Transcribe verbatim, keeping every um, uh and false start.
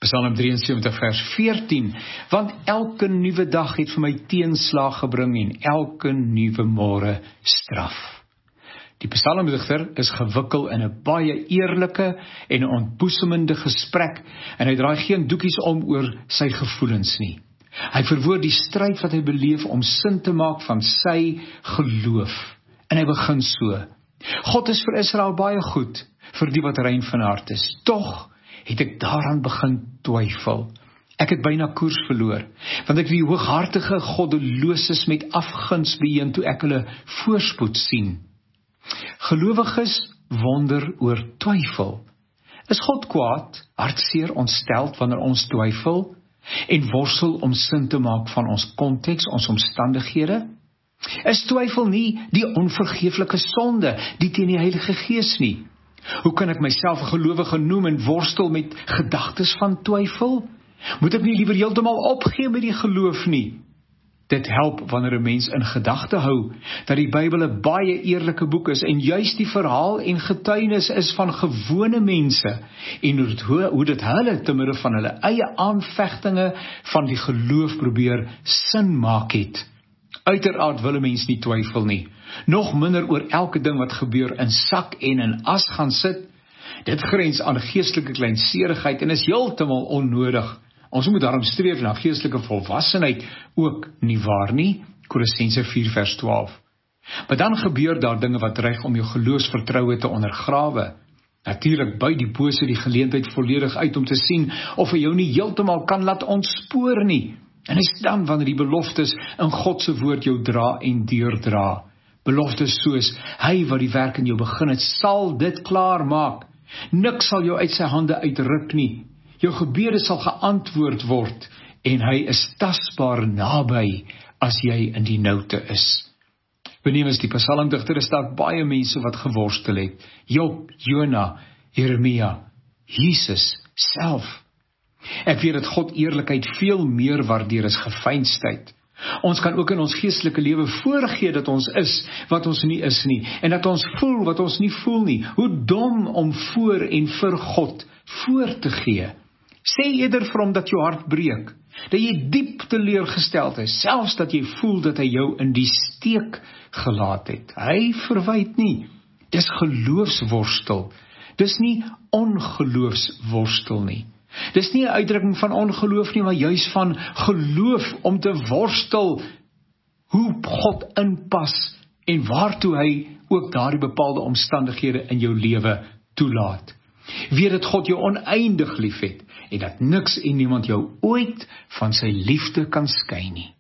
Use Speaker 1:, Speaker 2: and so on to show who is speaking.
Speaker 1: Psalm drieënsewentig vers veertien, want elke nuwe dag het vir my teenslag gebring en elke nuwe môre straf. Die psalmdigter is gewikkel in 'n baie eerlike en ontboesemende gesprek en hy draai geen doekies om oor sy gevoelens nie. Hy verwoord die stryd wat hy beleef om sin te maak van sy geloof. En hy begin so: God is vir Israel baie goed, vir die wat rein van hart is. Tog het ek daaraan begin twyfel. Ek het byna koers verloor, want ek die hooghartige goddeloses met afguns beheer toe ek hulle voorspoed sien. Gelowiges wonder oor twyfel. Is God kwaad, hartseer, ontsteld wanneer ons twyfel en worstel om sin te maak van ons konteks, ons omstandighede? Is twyfel nie die onvergeeflike sonde, die teen die Heilige Gees nie? Hoe kan ek myself 'n gelowige noem en worstel met gedagtes van twyfel? Moet ek nie liewer heeltemal opgee met die geloof nie? Dit help wanneer 'n mens in gedagte hou dat die Bybel 'n baie eerlike boek is en juis die verhaal en getuienis is van gewone mense en hoe dit, hoe dit hulle te midde van hulle eie aanvegtinge van die geloof probeer sin maak het. Uiteraard wil 'n mens nie twyfel nie, nog minder oor elke ding wat gebeur in sak en in as gaan sit. Dit grens aan geestelike kleinserigheid en is heeltemal onnodig. Ons moet daarom streef na geestelike volwassenheid, ook nie waar nie? Kolossense vier vers twaalf. Maar dan gebeur daar dinge wat dreig om jou geloofsvertroue te ondergrawe. Natuurlik buit die bose die geleentheid volledig uit om te sien of hy jou nie heeltemal kan laat ontspoor nie. En is dan wanneer die beloftes in God se woord jou dra en deurdra. Beloftes soos, hy wat die werk in jou begin het, sal dit klaar maak. Niks sal jou uit sy hande uitruk nie. Jou gebede sal geantwoord word, en hy is tasbaar naby as jy in die noute is. Benewens die psalmdigter is daar baie mense wat geworstel het. Job, Jona, Jeremia, Jesus self. Ek weet dat God eerlikheid veel meer waardeer as geveinsdheid. Ons kan ook in ons geestelike lewe voorgee dat ons is wat ons nie is nie, en dat ons voel wat ons nie voel nie. Hoe dom om voor en vir God voor te gee. Sê eerder vir hom dat jou hart breek, dat jy diep teleurgesteld is, selfs dat jy voel dat hy jou in die steek gelaat het. Hy verwyd nie. Dis geloofsworstel. Dis nie ongeloofsworstel nie. Dis nie 'n uitdrukking van ongeloof nie, maar juis van geloof om te worstel hoe God inpas en waartoe hy ook daardie bepaalde omstandighede in jou lewe toelaat. Weet dat God jou oneindig lief het en dat niks en niemand jou ooit van sy liefde kan skei nie.